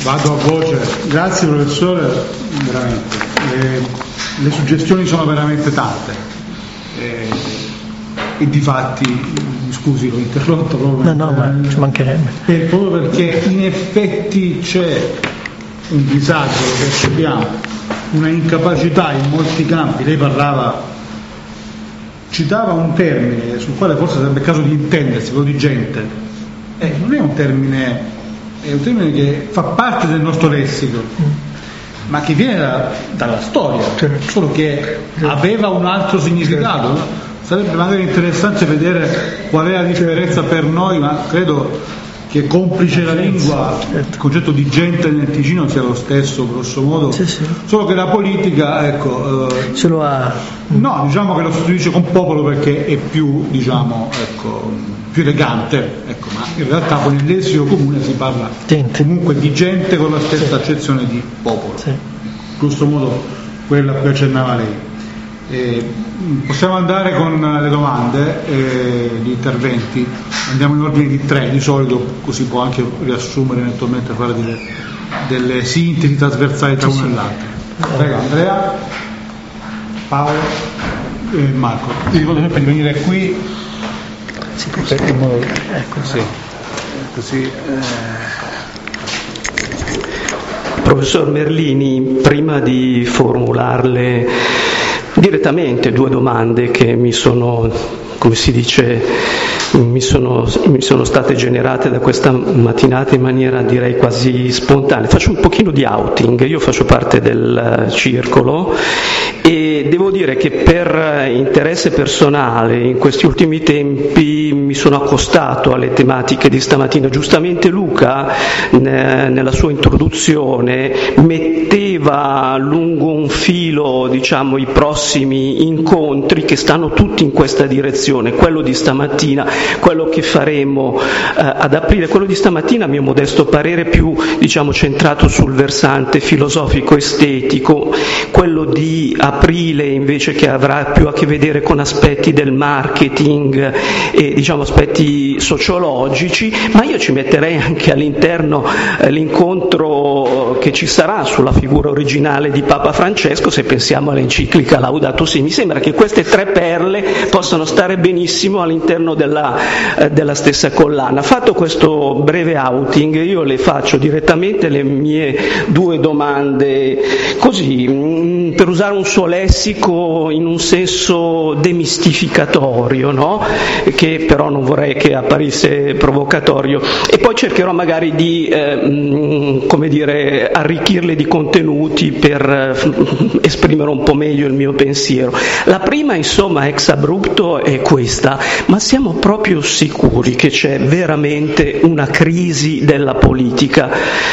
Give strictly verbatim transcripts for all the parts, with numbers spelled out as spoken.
Vado a voce. Grazie professore, veramente. Eh, le suggestioni sono veramente tante. Eh, e difatti, scusi, l'ho interrotto proprio. No, no, ma ci mancherebbe. Eh, proprio perché in effetti c'è un disagio, lo percepiamo, una incapacità in molti campi. Lei parlava, citava un termine sul quale forse sarebbe caso di intendersi, quello di gente. Eh, non è un termine. È un termine che fa parte del nostro lessico, ma che viene da, dalla storia, solo che aveva un altro significato. No? Sarebbe magari interessante vedere qual è la differenza per noi, ma credo che complice la lingua, il concetto di gente nel Ticino sia lo stesso, grosso modo, sì, sì. Solo che la politica, ecco, eh, se lo ha. No, diciamo che lo sostituisce con popolo perché è più, diciamo, ecco, più elegante, ecco, ma in realtà con il lessico comune si parla gente. Comunque di gente con la stessa sì. accezione di popolo. Sì. Grosso modo quello a cui accennava lei. Eh, possiamo andare con le domande, eh, gli interventi, andiamo in ordine di tre di solito, così può anche riassumere eventualmente fare delle, delle sintesi trasversali tra sì, uno sì. e l'altro. Prego Andrea, Paolo e Marco. Ti ricordo sempre di venire qui sì, per in modo ecco sì. così eh... Professor Merlini, prima di formularle direttamente due domande che mi sono, come si dice, mi sono, mi sono state generate da questa mattinata in maniera direi quasi spontanea. Faccio un pochino di outing, io faccio parte del circolo e devo dire che per interesse personale in questi ultimi tempi mi sono accostato alle tematiche di stamattina. Giustamente Luca nella sua introduzione metteva lungo un filo, diciamo, i prossimi incontri che stanno tutti in questa direzione, quello di stamattina, quello che faremo eh, ad aprile, quello di stamattina a mio modesto parere più, diciamo, centrato sul versante filosofico estetico, quello di aprile invece che avrà più a che vedere con aspetti del marketing e, diciamo, aspetti sociologici, ma io ci metterei anche all'interno eh, l'incontro che ci sarà sulla figura originale di Papa Francesco, se pensiamo all'enciclica Laudato Si. Mi sembra che queste tre perle possano stare benissimo all'interno della, eh, della stessa collana. Fatto questo breve outing, io le faccio direttamente le mie due domande, così, mh, per usare un suo lessico in un senso demistificatorio, no? Che però non vorrei che apparisse provocatorio, e poi cercherò magari di eh, mh, come dire, arricchirle di contenuti per eh, esprimere un po' meglio il mio pensiero. La prima, insomma, ex abrupto è questa: ma siamo proprio sicuri che c'è veramente una crisi della politica?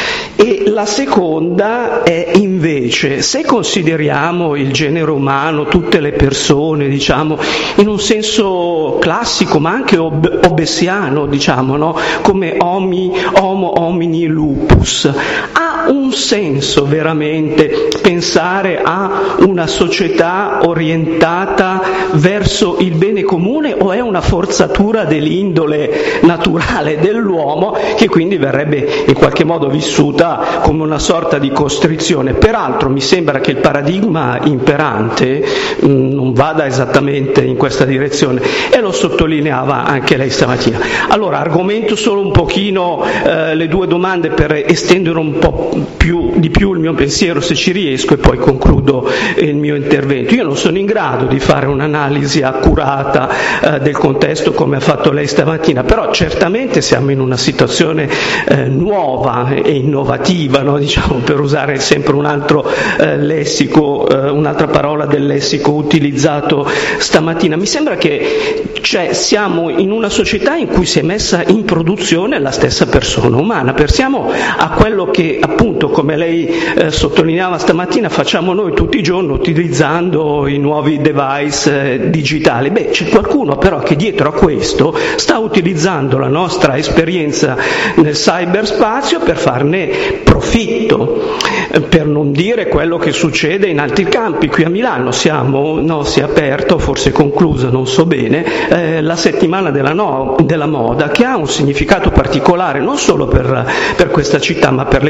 E la seconda è invece, se consideriamo il genere umano, tutte le persone, diciamo, in un senso classico ma anche ob- obesiano, diciamo, no? Come homi, homo homini lupus, ha un senso veramente pensare a una società orientata verso il bene comune, o è una forzatura dell'indole naturale dell'uomo che quindi verrebbe in qualche modo vissuta come una sorta di costrizione? Peraltro mi sembra che il paradigma imperante mh, non vada esattamente in questa direzione, e lo sottolineava anche lei stamattina. Allora, argomento solo un pochino eh, le due domande per estendere un po' più, di più il mio pensiero, se ci riesco, e poi concludo il mio intervento. Io non sono in grado di fare un'analisi accurata eh, del contesto come ha fatto lei stamattina, però certamente siamo in una situazione eh, nuova e innovativa, no? Diciamo, per usare sempre un altro eh, lessico, eh, un'altra parola del lessico utilizzato stamattina. Mi sembra che cioè, siamo in una società in cui si è messa in produzione la stessa persona umana. Pensiamo a quello che, appunto, come lei eh, sottolineava stamattina, facciamo noi tutti i giorni utilizzando i nuovi device eh, digitali. Beh, c'è qualcuno però che dietro a questo sta utilizzando la nostra esperienza nel cyberspazio per farne profitto, eh, per non dire quello che succede in altri campi. Qui a Milano siamo, no, si è aperto, forse conclusa, non so bene, eh, la settimana della, no, della moda, che ha un significato particolare non solo per, per questa città ma per l'economia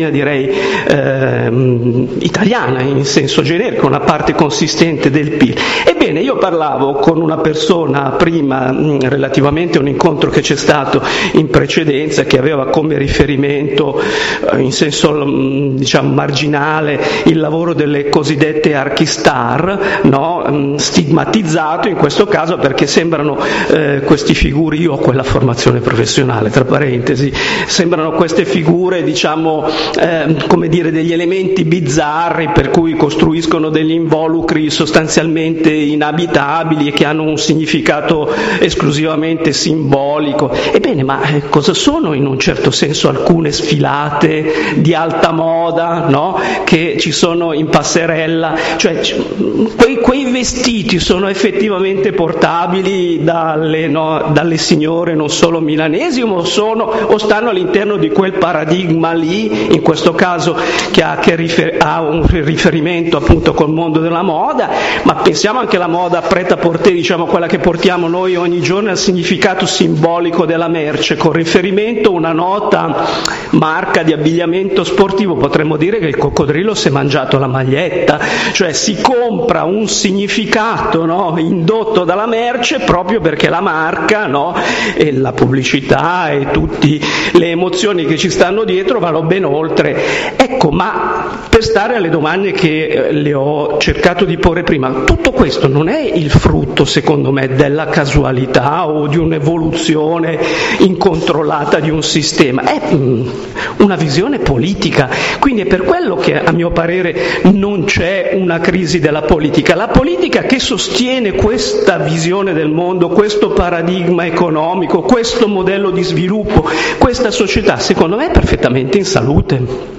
dell'economia direi eh, italiana in senso generico, una parte consistente del P I L. Ebbene, io parlavo con una persona prima mh, relativamente a un incontro che c'è stato in precedenza, che aveva come riferimento eh, in senso mh, diciamo marginale il lavoro delle cosiddette archistar, no? mh, stigmatizzato in questo caso perché sembrano eh, questi figuri, io ho quella formazione professionale tra parentesi, sembrano queste figure diciamo eh, come dire degli elementi bizzarri per cui costruiscono degli involucri sostanzialmente inabitabili e che hanno un significato esclusivamente simbolico. Ebbene, ma cosa sono in un certo senso alcune sfilate di alta moda, no? Che ci sono in passerella, cioè quei, quei vestiti sono effettivamente portabili dalle, no, dalle signore non solo milanesi o, sono, o stanno all'interno di quel paradigma lì, in questo caso che ha, che rifer- ha un riferimento appunto col mondo della moda, ma pensiamo anche alla moda prêt-à-porter, diciamo quella che portiamo noi ogni giorno, al significato simbolico della merce, con riferimento a una nota marca di abbigliamento sportivo, potremmo dire che il coccodrillo si è mangiato la maglietta, cioè si compra un significato, no, indotto dalla merce proprio perché la marca, no, e la pubblicità e tutte le emozioni che ci stanno dietro vanno ben oltre. Ecco, ma per stare alle domande che le ho cercato di porre prima, tutto questo non è il frutto, secondo me, della casualità o di un'evoluzione incontrollata di un sistema, è una visione politica, quindi è per quello che a mio parere non c'è una crisi della politica. La politica che sostiene questa visione del mondo, questo paradigma economico, questo modello di sviluppo, questa società, secondo me è perfettamente in salute.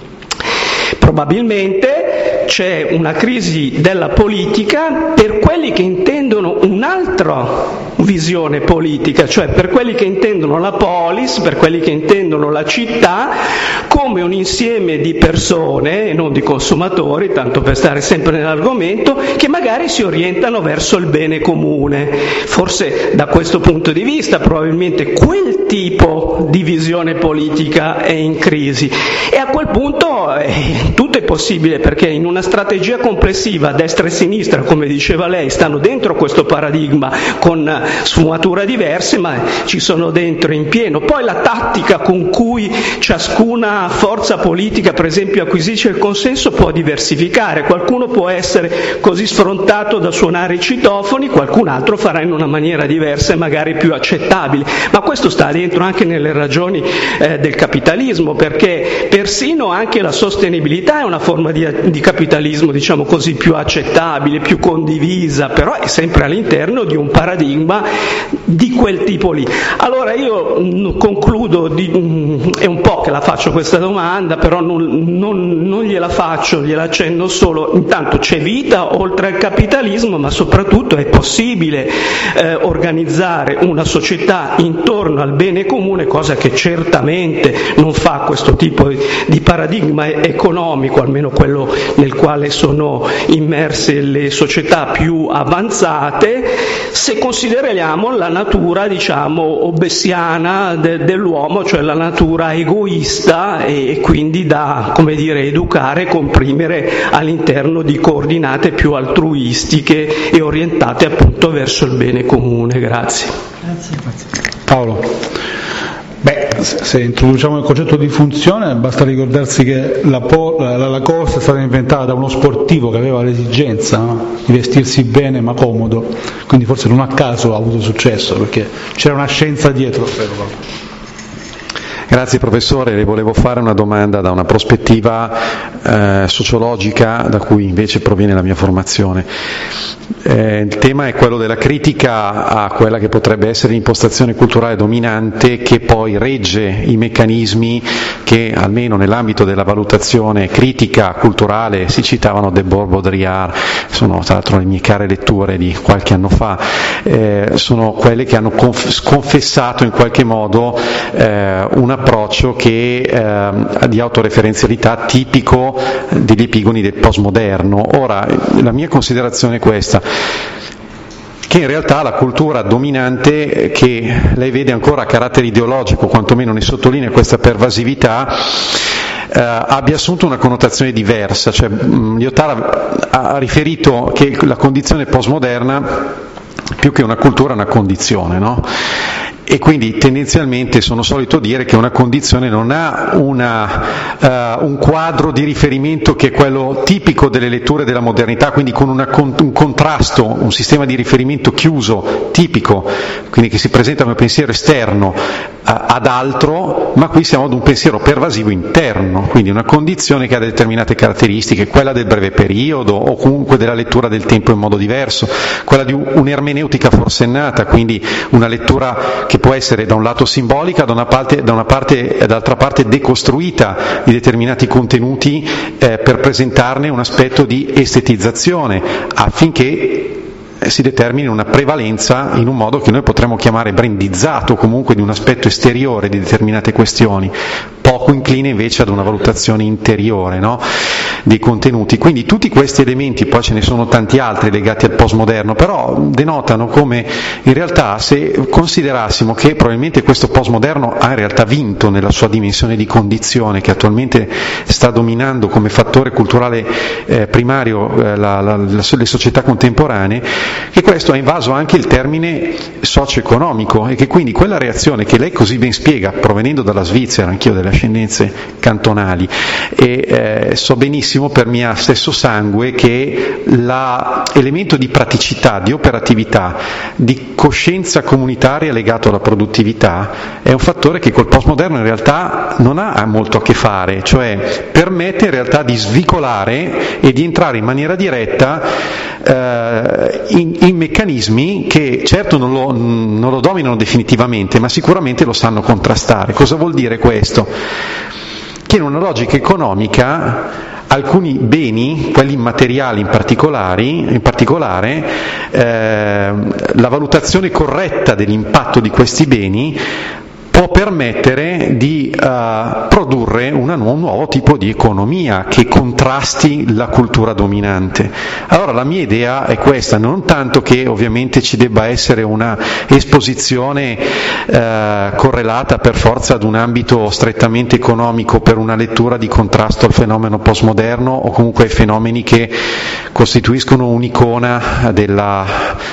Probabilmente c'è una crisi della politica per quelli che intendono un'altra visione politica, cioè per quelli che intendono la polis, per quelli che intendono la città come un insieme di persone e non di consumatori, tanto per stare sempre nell'argomento, che magari si orientano verso il bene comune. Forse da questo punto di vista probabilmente quel tipo di visione politica è in crisi e a quel punto eh, tutto è possibile, perché in una strategia complessiva destra e sinistra, come diceva lei, stanno dentro questo paradigma con sfumature diverse, ma ci sono dentro in pieno. Poi la tattica con cui ciascuna forza politica, per esempio, acquisisce il consenso può diversificare. Qualcuno può essere così sfrontato da suonare i citofoni, qualcun altro farà in una maniera diversa e magari più accettabile. Ma questo sta dentro anche nelle ragioni eh, del capitalismo, perché persino anche la sostenibilità è una forma di, di capitalismo, diciamo così, più accettabile, più condivisa, però è sempre all'interno di un paradigma di quel tipo lì. Allora io mh, concludo, di, mh, è un po' che la faccio questa domanda, però non, non, non gliela faccio, gliela accenno solo. Intanto c'è vita oltre al capitalismo, ma soprattutto è possibile eh, organizzare una società intorno al bene comune, cosa che certamente non fa questo tipo di, di paradigma economico, almeno quello nel quale sono immerse le società più avanzate, se consideriamo la natura, diciamo, obessiana de, dell'uomo, cioè la natura egoista e, e quindi da, come dire, educare e comprimere all'interno di coordinate più altruistiche e orientate appunto verso il bene comune. Grazie. Grazie. Paolo. Beh, se introduciamo il concetto di funzione, basta ricordarsi che la, po- la, la corsa è stata inventata da uno sportivo che aveva l'esigenza, no? di vestirsi bene ma comodo, quindi forse non a caso ha avuto successo, perché c'era una scienza dietro. Grazie professore, le volevo fare una domanda da una prospettiva eh, sociologica, da cui invece proviene la mia formazione. Eh, il tema è quello della critica a quella che potrebbe essere l'impostazione culturale dominante, che poi regge i meccanismi che, almeno nell'ambito della valutazione critica culturale, si citavano Debord, Baudrillard, sono tra l'altro le mie care letture di qualche anno fa, eh, sono quelle che hanno conf- sconfessato in qualche modo eh, un approccio che, eh, di autoreferenzialità tipico degli epigoni del postmoderno. Ora, la mia considerazione è questa, che in realtà la cultura dominante, che lei vede ancora a carattere ideologico, quantomeno ne sottolinea questa pervasività, eh, abbia assunto una connotazione diversa, cioè mh, Lyotard ha, ha riferito che la condizione postmoderna più che una cultura è una condizione, no? E quindi tendenzialmente sono solito dire che una condizione non ha una, uh, un quadro di riferimento che è quello tipico delle letture della modernità, quindi con una, con un contrasto, un sistema di riferimento chiuso, tipico, quindi che si presenta come pensiero esterno uh, ad altro, ma qui siamo ad un pensiero pervasivo interno, quindi una condizione che ha determinate caratteristiche, quella del breve periodo o comunque della lettura del tempo in modo diverso, quella di un'ermeneutica forsennata, quindi una lettura che può essere da un lato simbolica, da una parte, da una parte, dall'altra parte decostruita di determinati contenuti eh, per presentarne un aspetto di estetizzazione affinché si determini una prevalenza in un modo che noi potremmo chiamare brandizzato, comunque di un aspetto esteriore di determinate questioni, poco incline invece ad una valutazione interiore, no? Dei contenuti. Quindi tutti questi elementi, poi ce ne sono tanti altri legati al postmoderno, però denotano come in realtà, se considerassimo che probabilmente questo postmoderno ha in realtà vinto nella sua dimensione di condizione, che attualmente sta dominando come fattore culturale eh, primario eh, la, la, la, le società contemporanee, che questo ha invaso anche il termine socio-economico e che quindi quella reazione che lei così ben spiega, provenendo dalla Svizzera, anch'io delle ascendenze cantonali, e eh, so benissimo per mio stesso sangue che l'elemento di praticità, di operatività, di coscienza comunitaria legato alla produttività è un fattore che col postmoderno in realtà non ha molto a che fare, cioè permette in realtà di svicolare e di entrare in maniera diretta eh, in, in meccanismi che certo non lo, non lo dominano definitivamente, ma sicuramente lo sanno contrastare. Cosa vuol dire questo? Che in una logica economica alcuni beni, quelli immateriali in, in particolare, eh, la valutazione corretta dell'impatto di questi beni può permettere di uh, produrre una, un nuovo tipo di economia che contrasti la cultura dominante. Allora la mia idea è questa, non tanto che ovviamente ci debba essere una esposizione uh, correlata per forza ad un ambito strettamente economico per una lettura di contrasto al fenomeno postmoderno o comunque ai fenomeni che costituiscono un'icona della,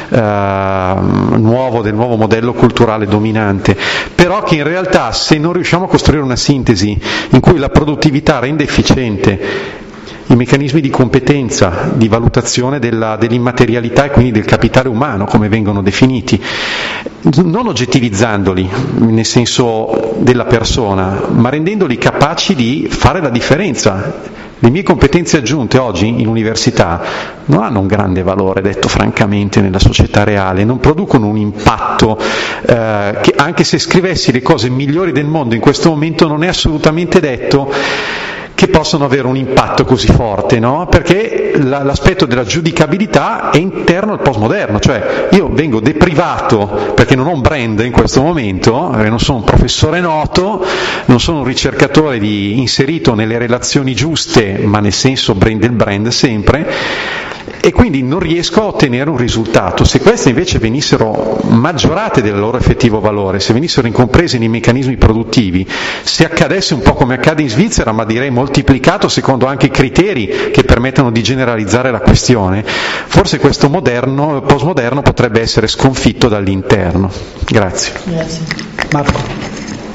uh, nuovo, del nuovo modello culturale dominante, però che in realtà se non riusciamo a costruire una sintesi in cui la produttività rende efficiente i meccanismi di competenza, di valutazione della, dell'immaterialità e quindi del capitale umano, come vengono definiti, non oggettivizzandoli nel senso della persona, ma rendendoli capaci di fare la differenza. Le mie competenze aggiunte oggi in università non hanno un grande valore, detto francamente, nella società reale, non producono un impatto eh, che anche se scrivessi le cose migliori del mondo in questo momento non è assolutamente detto che possono avere un impatto così forte, no? Perché la, l'aspetto della giudicabilità è interno al postmoderno, cioè io vengo deprivato perché non ho un brand in questo momento, non sono un professore noto, non sono un ricercatore di, inserito nelle relazioni giuste, ma nel senso brand del brand sempre, e quindi non riesco a ottenere un risultato. Se queste invece venissero maggiorate del loro effettivo valore, se venissero incomprese nei meccanismi produttivi, se accadesse un po' come accade in Svizzera, ma direi moltiplicato secondo anche i criteri che permettono di generalizzare la questione, forse questo moderno, postmoderno potrebbe essere sconfitto dall'interno. Grazie. Grazie. Marco.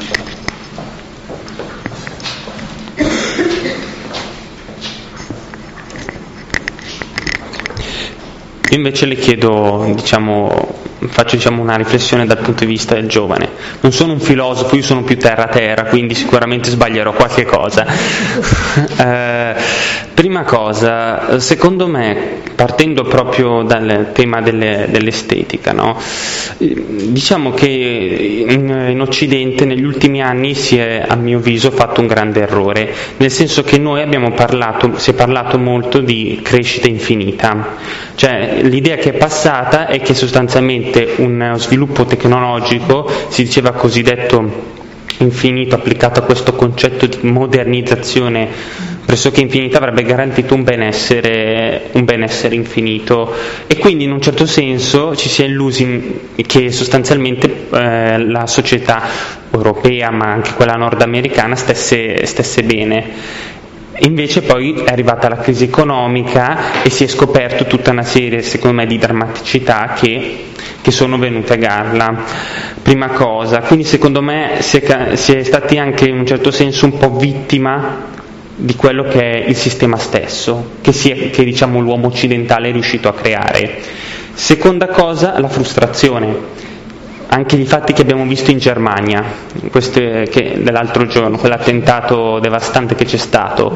Io invece le chiedo, diciamo, faccio diciamo, una riflessione dal punto di vista del giovane. Non sono un filosofo, io sono più terra-terra, quindi sicuramente sbaglierò qualche cosa. eh, prima cosa, secondo me, partendo proprio dal tema delle, dell'estetica, no? Diciamo che in, in Occidente negli ultimi anni si è, a mio avviso, fatto un grande errore, nel senso che noi abbiamo parlato, si è parlato molto di crescita infinita. Cioè l'idea che è passata è che sostanzialmente un sviluppo tecnologico, si diceva cosiddetto infinito, applicato a questo concetto di modernizzazione pressoché infinita, avrebbe garantito un benessere, un benessere infinito, e quindi in un certo senso ci si è illusi che sostanzialmente eh, la società europea ma anche quella nordamericana stesse, stesse bene. Invece poi è arrivata la crisi economica e si è scoperto tutta una serie, secondo me, di drammaticità che, che sono venute a galla. Prima cosa, quindi secondo me si è, si è stati anche in un certo senso un po' vittima di quello che è il sistema stesso, che, si è, che diciamo l'uomo occidentale è riuscito a creare. Seconda cosa, la frustrazione. Anche i fatti che abbiamo visto in Germania, queste, che dell'altro giorno, quell'attentato devastante che c'è stato,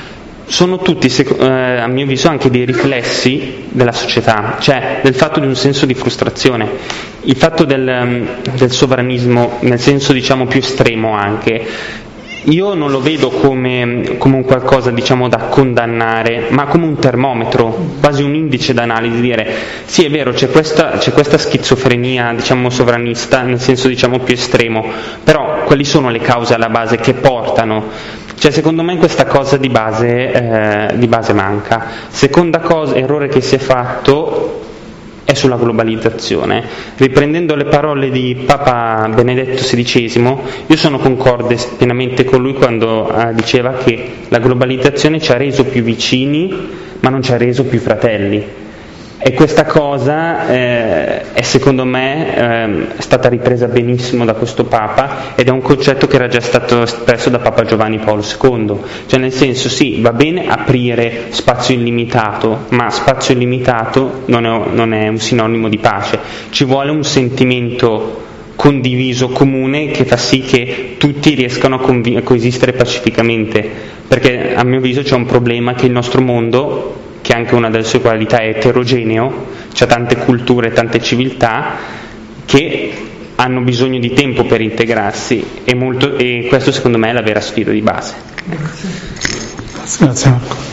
sono tutti, eh, a mio avviso, anche dei riflessi della società, cioè del fatto di un senso di frustrazione, il fatto del, del sovranismo nel senso diciamo più estremo anche. Io non lo vedo come, come un qualcosa diciamo da condannare, ma come un termometro, quasi un indice d'analisi, dire sì è vero c'è questa, c'è questa schizofrenia diciamo sovranista nel senso diciamo più estremo, però quali sono le cause alla base che portano? Cioè secondo me questa cosa di base, eh, di base manca. Seconda cosa, errore che si è fatto è sulla globalizzazione. Riprendendo le parole di Papa Benedetto sedicesimo, io sono concorde pienamente con lui quando eh, diceva che la globalizzazione ci ha reso più vicini ma non ci ha reso più fratelli. E questa cosa eh, è secondo me eh, è stata ripresa benissimo da questo Papa ed è un concetto che era già stato espresso da Papa Giovanni Paolo secondo, cioè nel senso sì, va bene aprire spazio illimitato, ma spazio illimitato non è, non è un sinonimo di pace, ci vuole un sentimento condiviso, comune, che fa sì che tutti riescano a, convi- a coesistere pacificamente, perché a mio avviso c'è un problema che il nostro mondo, che anche una delle sue qualità è eterogeneo, c'ha tante culture, tante civiltà che hanno bisogno di tempo per integrarsi e, molto, e questo secondo me è la vera sfida di base. Grazie Marco.